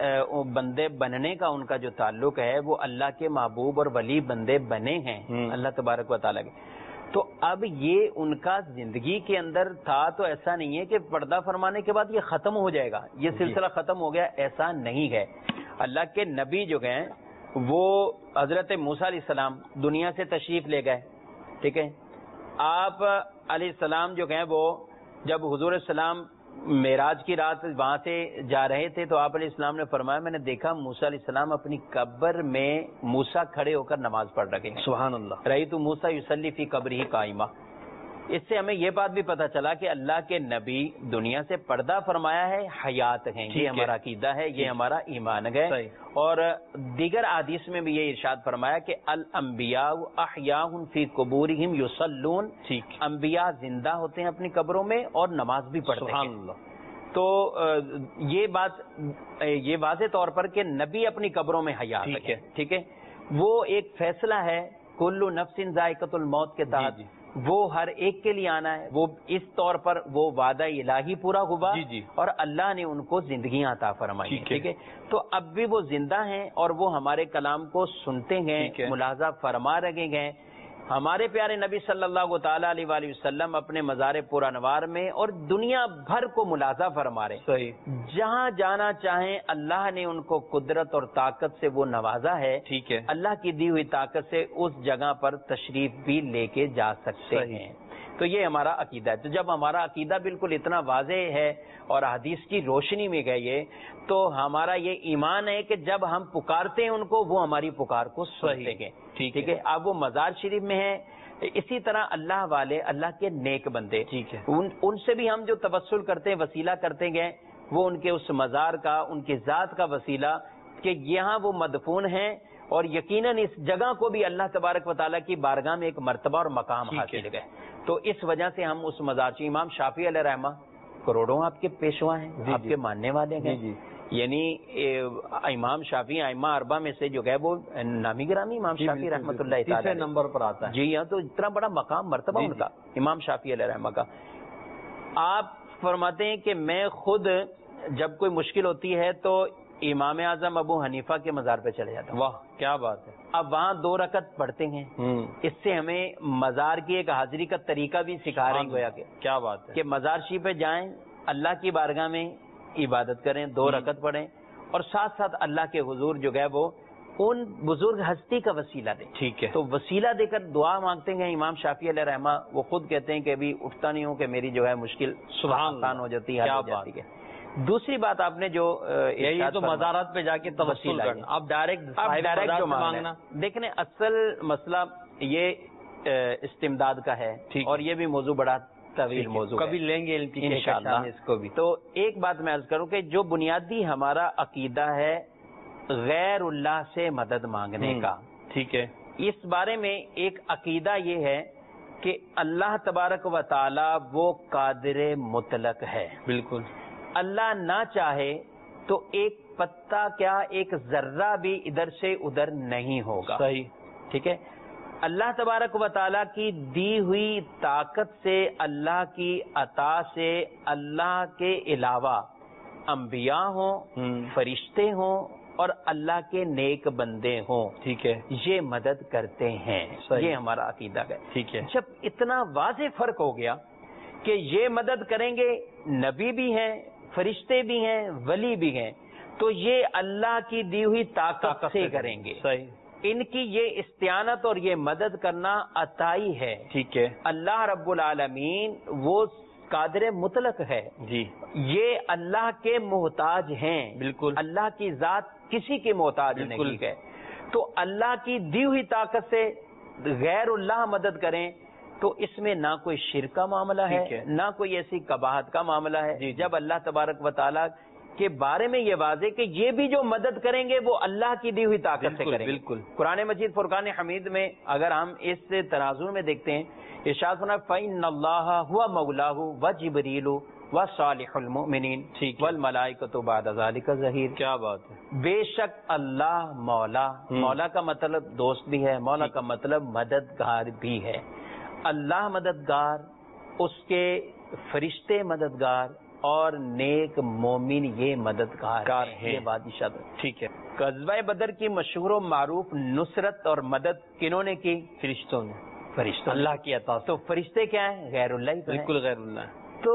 بندے بننے کا، ان کا جو تعلق ہے وہ اللہ کے محبوب اور ولی بندے بنے ہیں اللہ تبارک و تعالیٰ کے. تو اب یہ ان کا زندگی کے اندر تھا، تو ایسا نہیں ہے کہ پردہ فرمانے کے بعد یہ ختم ہو جائے گا، یہ سلسلہ ختم ہو گیا، ایسا نہیں ہے. اللہ کے نبی جو گئے وہ حضرت موسیٰ علیہ السلام دنیا سے تشریف لے گئے، ٹھیک ہے. آپ علیہ السلام جو گئے وہ جب حضور السلام معراج کی رات وہاں سے جا رہے تھے تو آپ علیہ السلام نے فرمایا میں نے دیکھا موسیٰ علیہ السلام اپنی قبر میں موسیٰ کھڑے ہو کر نماز پڑھ رہے ہیں. سبحان اللہ. رأیت موسیٰ یصلی فی قبرہ قائما. اس سے ہمیں یہ بات بھی پتہ چلا کہ اللہ کے نبی دنیا سے پردہ فرمایا ہے، حیات ہیں. یہ ہمارا عقیدہ ہے، یہ ہمارا ایمان ہے. اور دیگر احادیث میں بھی یہ ارشاد فرمایا کہ الانبیاء احیاء فی قبورہم یصلون. انبیاء زندہ ہوتے ہیں اپنی قبروں میں اور نماز بھی پڑھتے ہیں. تو یہ بات یہ واضح طور پر کہ نبی اپنی قبروں میں حیات ہے، ٹھیک ہے. وہ ایک فیصلہ ہے کل نفس ذائقۃ الموت کے تحت، وہ ہر ایک کے لیے آنا ہے. وہ اس طور پر وہ وعدہ الہی پورا ہوا اور اللہ نے ان کو زندگیاں عطا فرمائی، ٹھیک ہے. تو اب بھی وہ زندہ ہیں اور وہ ہمارے کلام کو سنتے ہیں، ملاحظہ فرما رہے ہیں. ہمارے پیارے نبی صلی اللہ تعالی علیہ وآلہ وسلم اپنے مزار پرانوار میں اور دنیا بھر کو ملاحظہ فرما رہے، جہاں جانا چاہیں اللہ نے ان کو قدرت اور طاقت سے وہ نوازا ہے، ٹھیک ہے. اللہ کی دی ہوئی طاقت سے اس جگہ پر تشریف بھی لے کے جا سکتے ہیں. تو یہ ہمارا عقیدہ ہے. تو جب ہمارا عقیدہ بالکل اتنا واضح ہے اور حدیث کی روشنی میں گئے تو ہمارا یہ ایمان ہے کہ جب ہم پکارتے ہیں ان کو وہ ہماری پکار کو سنتے ہیں، ٹھیک ہے. اب وہ مزار شریف میں ہے اسی طرح اللہ والے، اللہ کے نیک بندے، ٹھیک ہے، ان سے بھی ہم جو توسل کرتے ہیں، وسیلہ کرتے گئے، وہ ان کے اس مزار کا، ان کی ذات کا وسیلہ کہ یہاں وہ مدفون ہیں، اور یقیناً اس جگہ کو بھی اللہ تبارک و تعالیٰ کی بارگاہ میں ایک مرتبہ اور مقام حاصل ہے، تو اس وجہ سے ہم اس مزار سے، امام شافعی علیہ رحمہ کروڑوں آپ کے پیشوا ہیں، آپ کے ماننے والے ہیں، یعنی امام شافعی ائمہ اربعہ میں سے جو ہے وہ نامی گرامی امام شافعی رحمۃ اللہ تعالی تیسرے نمبر پر آتا ہے، جی ہاں، تو اتنا بڑا مقام مرتبہ ان کا امام شافعی علیہ رحمہ کا۔ آپ فرماتے ہیں کہ میں خود جب کوئی مشکل ہوتی ہے تو امام اعظم ابو حنیفہ کے مزار پہ چلے جاتا ہوں۔ واہ کیا بات ہے، اب وہاں 2 رکعت پڑھتے ہیں، اس سے ہمیں مزار کی ایک حاضری کا طریقہ بھی سکھا رہے ہیں گویا کہ کیا بات ہے کہ مزار شریف پہ جائیں، اللہ کی بارگاہ میں عبادت کریں، 2 رکعت پڑھیں، اور ساتھ ساتھ اللہ کے حضور جو ہے وہ ان بزرگ ہستی کا وسیلہ دیں۔ ٹھیک ہے، تو وسیلہ دے کر دعا مانگتے ہیں امام شافعی علیہ رحمہ، وہ خود کہتے ہیں کہ ابھی اٹھتا نہیں ہوں کہ میری جو ہے مشکل آسان ہو جاتی ہے، حل ہو جاتی ہے۔ دوسری بات آپ نے جو یہ تو مزارات پہ جا کے توسل کرنا، اب ڈائریکٹ جو مانگنا، دیکھیں اصل مسئلہ یہ استمداد کا ہے، اور یہ بھی موضوع بڑا طویل موضوع ہے، کبھی لیں گے انشاءاللہ اس کو بھی۔ تو ایک بات میں عرض کروں کہ جو بنیادی ہمارا عقیدہ ہے غیر اللہ سے مدد مانگنے کا، ٹھیک ہے، اس بارے میں ایک عقیدہ یہ ہے کہ اللہ تبارک و تعالی وہ قادر مطلق ہے، بالکل، اللہ نہ چاہے تو ایک پتا کیا ایک ذرہ بھی ادھر سے ادھر نہیں ہوگا، صحیح، ٹھیک ہے۔ اللہ تبارک و تعالیٰ کی دی ہوئی طاقت سے، اللہ کی عطا سے، اللہ کے علاوہ انبیاء ہوں، فرشتے ہوں اور اللہ کے نیک بندے ہوں، ٹھیک ہے، یہ مدد کرتے ہیں، یہ ہمارا عقیدہ ہے۔ ٹھیک ہے، جب اتنا واضح فرق ہو گیا کہ یہ مدد کریں گے، نبی بھی ہیں، فرشتے بھی ہیں، ولی بھی ہیں، تو یہ اللہ کی دی ہوئی طاقت سے کریں گے، صحیح، ان کی یہ استعانت اور یہ مدد کرنا عطائی ہے، ٹھیک ہے، اللہ رب العالمین وہ قادر مطلق ہے، جی، یہ اللہ کے محتاج ہیں، بالکل، اللہ کی ذات کسی کے محتاج نہیں ہے، تو اللہ کی دی ہوئی طاقت سے غیر اللہ مدد کریں تو اس میں نہ کوئی شرک کا معاملہ ہے، نہ کوئی ایسی قباحت کا معاملہ ہے۔ جب اللہ تبارک و تعالیٰ کے بارے میں یہ واضح کہ یہ بھی جو مدد کریں گے وہ اللہ کی دی ہوئی طاقت سے کریں گے، بالکل۔ قرآن مجید فرقان حمید میں اگر ہم اس تناظر میں دیکھتے ہیں، ارشاد فرمایا فَإِنَّ اللَّهَ هُوَ مَوْلَاهُ وَجِبْرِيلُ وَصَالِحُ الْمُؤْمِنِينَ وَالْمَلَائِكَةُ بَعْدَ ذَلِكَ ظَهِيرٌ، کیا بات ہے، بے شک اللہ مولا، مولا کا مطلب دوست بھی ہے، مولا کا مطلب مددگار بھی ہے، اللہ مددگار، اس کے فرشتے مددگار اور نیک مومن یہ مددگار ہیں، یہ بات ارشاد ہے۔ ٹھیک ہے، غزوہ بدر کی مشہور و معروف نصرت اور مدد کنہوں نے کی؟ فرشتوں نے، فرشتوں، اللہ کی عطا سے، تو فرشتے کیا ہیں؟ غیر اللہ ہی تو ہیں۔ بالکل غیر اللہ، تو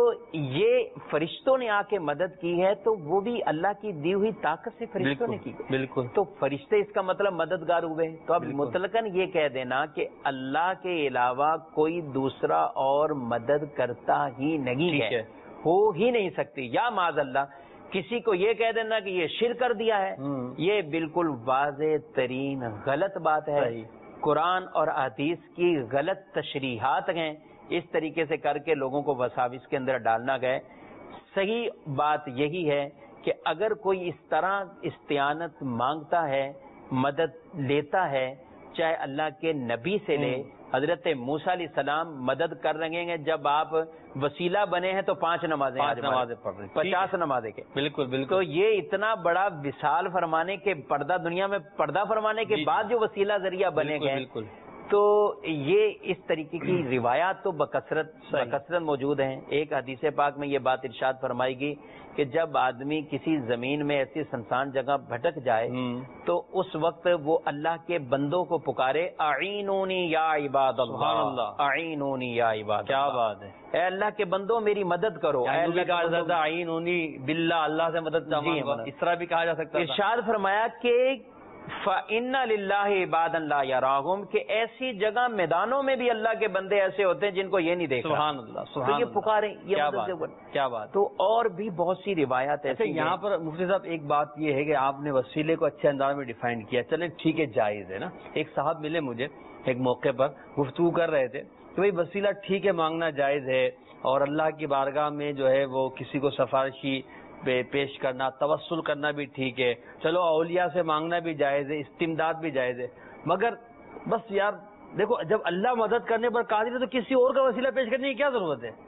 یہ فرشتوں نے آ کے مدد کی ہے تو وہ بھی اللہ کی دی ہوئی طاقت سے فرشتوں نے کی، بالکل، تو فرشتے اس کا مطلب مددگار ہوئے۔ تو اب مطلقاً یہ کہہ دینا کہ اللہ کے علاوہ کوئی دوسرا اور مدد کرتا ہی نہیں ہے، ہو ہی نہیں سکتی، یا معاذ اللہ کسی کو یہ کہہ دینا کہ یہ شرک کر دیا ہے، یہ بالکل واضح ترین غلط بات ہے، قرآن اور حدیث کی غلط تشریحات ہیں، اس طریقے سے کر کے لوگوں کو وساوس کے اندر ڈالنا گئے۔ صحیح بات یہی ہے کہ اگر کوئی اس طرح استعانت مانگتا ہے، مدد لیتا ہے، چاہے اللہ کے نبی سے لے، حضرت موسیٰ علیہ السلام مدد کر رہے ہیں، جب آپ وسیلہ بنے ہیں تو 5 نمازیں پڑھ رہے، 50 نمازیں کے، بالکل بالکل، تو یہ اتنا بڑا وصال فرمانے کے، پردہ دنیا میں پردہ فرمانے کے بعد جو وسیلہ ذریعہ بنے گئے، بالکل، تو یہ اس طریقے کی روایات تو بکثرت موجود ہیں۔ ایک حدیث پاک میں یہ بات ارشاد فرمائی گی کہ جب آدمی کسی زمین میں ایسی سنسان جگہ بھٹک جائے تو اس وقت وہ اللہ کے بندوں کو پکارے، اعینونی یا عباد اللہ، اعینونی یا عباد اللہ، کیا بات ہے، اے اللہ کے بندوں میری مدد کرو، اے اللہ کہا جاتا ہے اعینونی باللہ، اللہ سے مدد چاہیے، اس طرح بھی کہا جا سکتا ہے۔ ارشاد فرمایا کہ فَإِنَّ لِلَّهِ عِبَادًا لَا يَرَاهُمْ کہ ایسی جگہ میدانوں میں بھی اللہ کے بندے ایسے ہوتے ہیں جن کو یہ نہیں دیکھ رہا. سبحان اللہ سبحان تو یہ پکاریں یہ کیا بات. تو اور بھی بہت سی روایات ایسی. یہاں پر مفتی صاحب ایک بات یہ ہے کہ آپ نے وسیلے کو اچھے انداز میں ڈیفائن کیا. چلیں ٹھیک ہے جائز ہے نا. ایک صاحب ملے مجھے ایک موقع پر گفتگو کر رہے تھے کہ بھائی وسیلہ ٹھیک ہے مانگنا جائز ہے اور اللہ کی بارگاہ میں جو ہے وہ کسی کو سفارشی پیش کرنا توسل کرنا بھی ٹھیک ہے, چلو اولیاء سے مانگنا بھی جائز ہے, استمداد بھی جائز ہے, مگر بس یار دیکھو جب اللہ مدد کرنے پر قادر ہے تو کسی اور کا وسیلہ پیش کرنے کی کیا ضرورت ہے.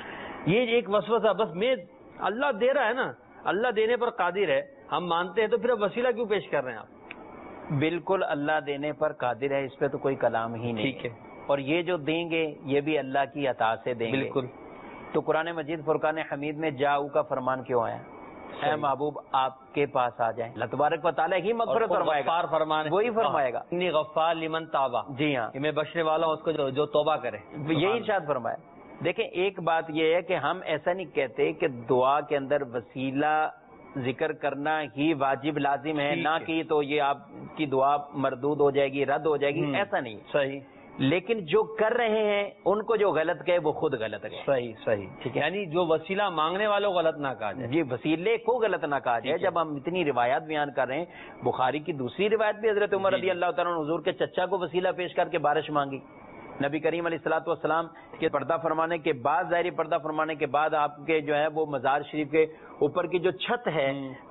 یہ ایک وسوسہ, بس میں اللہ دے رہا ہے نا, اللہ دینے پر قادر ہے, ہم مانتے ہیں, تو پھر اب وسیلہ کیوں پیش کر رہے ہیں آپ؟ بالکل اللہ دینے پر قادر ہے, اس پہ تو کوئی کلام ہی نہیں. ٹھیک ہے, اور یہ جو دیں گے یہ بھی اللہ کی عطا سے دیں گے. بالکل. تو قرآن مجید فرقان حمید میں جاؤ کا فرمان کیوں آیا؟ اے محبوب آپ کے پاس آ جائیں, اللہ تبارک و تعالیٰ ہی مغفرت فرمائے گا, فرمان وہی فرمائے گا. انی غفار لمن تابا. جی ہاں, میں بخشنے والا ہوں اس کو جو توبہ کرے. یہی ارشاد فرمایا. دیکھیں ایک بات یہ ہے کہ ہم ایسا نہیں کہتے کہ دعا کے اندر وسیلہ ذکر کرنا ہی واجب لازم ہے, نہ کہ تو یہ آپ کی دعا مردود ہو جائے گی, رد ہو جائے گی, ایسا نہیں. صحیح. لیکن جو کر رہے ہیں ان کو جو غلط کہے وہ خود غلط ہے. صحیح ٹھیک ہے, یعنی جو وسیلہ مانگنے والوں کو غلط نہ کہا جائے. جی, وسیلے کو غلط نہ کہا جائے. جب ہم اتنی روایات بیان کر رہے ہیں, بخاری کی دوسری روایت بھی حضرت عمر رضی اللہ تعالیٰ عنہ حضور کے چچا کو وسیلہ پیش کر کے بارش مانگی. نبی کریم علیہ الصلوۃ والسلام کے پردہ فرمانے کے بعد, ظاہری پردہ فرمانے کے بعد آپ کے جو ہے وہ مزار شریف کے اوپر کی جو چھت ہے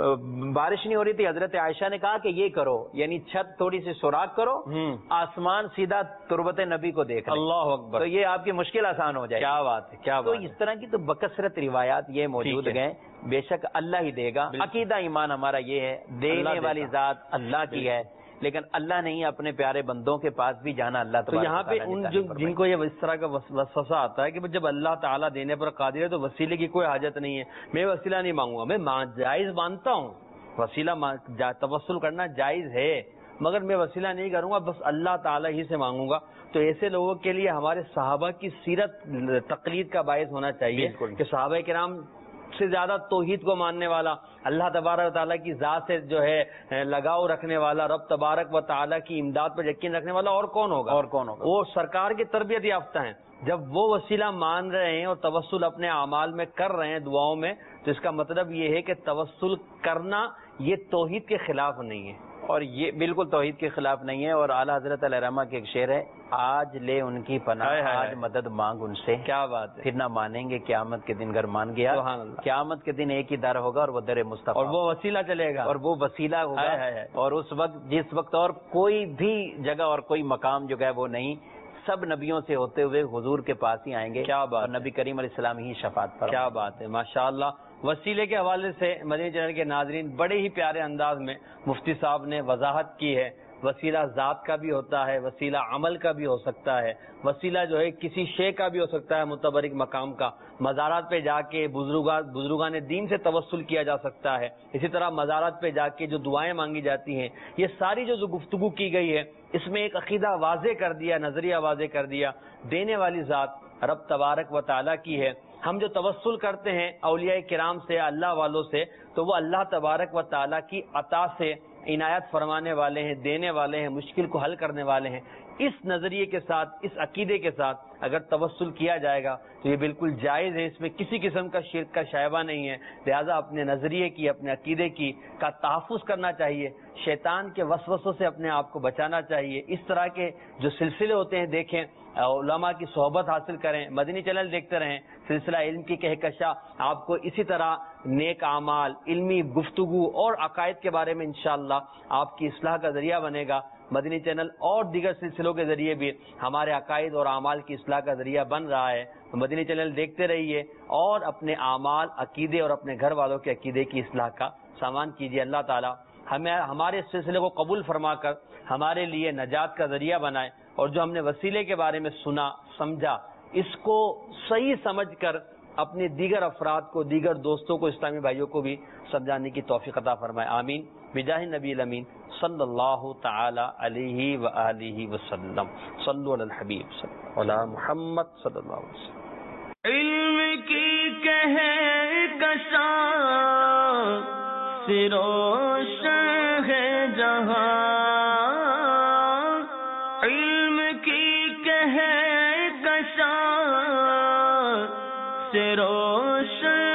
بارش نہیں ہو رہی تھی, حضرت عائشہ نے کہا کہ یہ کرو, یعنی چھت تھوڑی سی سوراخ کرو, آسمان سیدھا تربت نبی کو دیکھ. اللہ اکبر. تو یہ آپ کی مشکل آسان ہو جائے. کیا بات ہے, کیا تو اس طرح کی تو بکثرت روایات یہ موجود گئے. بے شک اللہ ہی دے گا. عقیدہ ایمان ہمارا یہ ہے دینے والی ذات اللہ کی ہے, لیکن اللہ نہیں اپنے پیارے بندوں کے پاس بھی جانا اللہ. تو یہاں پہ ان جن کو یہ اس طرح کا وسوسہ آتا ہے کہ جب اللہ تعالیٰ دینے پر قادر ہے تو وسیلے کی کوئی حاجت نہیں ہے, میں وسیلہ نہیں مانگوں گا. میں جائز مانتا ہوں, وسیلہ توسل کرنا جائز ہے, مگر میں وسیلہ نہیں کروں گا, بس اللہ تعالیٰ ہی سے مانگوں گا. تو ایسے لوگوں کے لیے ہمارے صحابہ کی سیرت تقلید کا باعث ہونا چاہیے کہ صحابہ کرام سے زیادہ توحید کو ماننے والا, اللہ تبارک و تعالیٰ کی ذات سے جو ہے لگاؤ رکھنے والا, رب تبارک و تعالیٰ کی امداد پر یقین رکھنے والا اور کون ہوگا؟ وہ سرکار کی تربیت یافتہ ہیں. جب وہ وسیلہ مان رہے ہیں اور توسل اپنے اعمال میں کر رہے ہیں, دعاؤں میں, تو اس کا مطلب یہ ہے کہ توسل کرنا یہ توحید کے خلاف نہیں ہے, اور یہ بالکل توحید کے خلاف نہیں ہے. اور اعلیٰ حضرت علیہ رحمہ کے ایک شعر ہے, آج لے ان کی پناہ آج مدد مانگ ان سے. کیا بات ہے. پھر نہ مانیں گے قیامت کے دن, گر مان گیا قیامت کے دن ایک ہی در ہوگا اور وہ در مصطفیٰ, اور وہ وسیلہ چلے گا, اور وہ وسیلہ ہوگا. اور اس وقت جس وقت اور کوئی بھی جگہ اور کوئی مقام جو ہے وہ نہیں, سب نبیوں سے ہوتے ہوئے حضور کے پاس ہی آئیں گے. کیا بات. اور نبی کریم علیہ السلام ہی شفاعت پر. کیا بات ہے, ماشاءاللہ. وسیلے کے حوالے سے مدنی چینل کے ناظرین بڑے ہی پیارے انداز میں مفتی صاحب نے وضاحت کی ہے. وسیلہ ذات کا بھی ہوتا ہے, وسیلہ عمل کا بھی ہو سکتا ہے, وسیلہ جو ہے کسی شے کا بھی ہو سکتا ہے, متبرک مقام کا. مزارات پہ جا کے بزرگان دین سے توسل کیا جا سکتا ہے. اسی طرح مزارات پہ جا کے جو دعائیں مانگی جاتی ہیں, یہ ساری جو گفتگو کی گئی ہے اس میں ایک عقیدہ واضح کر دیا, نظریہ واضح کر دیا, دینے والی ذات رب تبارک و تعالیٰ کی ہے. ہم جو توسل کرتے ہیں اولیاء کرام سے, اللہ والوں سے, تو وہ اللہ تبارک و تعالیٰ کی عطا سے عنایت فرمانے والے ہیں, دینے والے ہیں, مشکل کو حل کرنے والے ہیں. اس نظریے کے ساتھ, اس عقیدے کے ساتھ اگر توسل کیا جائے گا تو یہ بالکل جائز ہے, اس میں کسی قسم کا شرک کا شائبہ نہیں ہے. لہذا اپنے نظریے کی, اپنے عقیدے کی کا تحفظ کرنا چاہیے, شیطان کے وسوسوں سے اپنے آپ کو بچانا چاہیے. اس طرح کے جو سلسلے ہوتے ہیں دیکھیں, علماء کی صحبت حاصل کریں, مدنی چینل دیکھتے رہیں, سلسلہ علم کی کہکشاں آپ کو اسی طرح نیک اعمال, علمی گفتگو اور عقائد کے بارے میں انشاءاللہ آپ کی اصلاح کا ذریعہ بنے گا. مدنی چینل اور دیگر سلسلوں کے ذریعے بھی ہمارے عقائد اور اعمال کی اصلاح کا ذریعہ بن رہا ہے. مدنی چینل دیکھتے رہیے اور اپنے اعمال, عقیدے اور اپنے گھر والوں کے عقیدے کی اصلاح کا سامان کیجیے. اللہ تعالی ہمیں ہمارے اس سلسلے کو قبول فرما کر ہمارے لیے نجات کا ذریعہ بنائے, اور جو ہم نے وسیلے کے بارے میں سنا سمجھا, اس کو صحیح سمجھ کر اپنے دیگر افراد کو, دیگر دوستوں کو, اسلامی بھائیوں کو بھی سمجھانے کی توفیق عطا فرمائے. آمین بجاہ نبی الامین صلی اللہ تعالی علیہ وآلہ وسلم. صلو علی الحبیب صلی اللہ علی محمد صلی اللہ علیہ وسلم. علم کی کہکشاں سے روشن ہے جہاں, سے روشن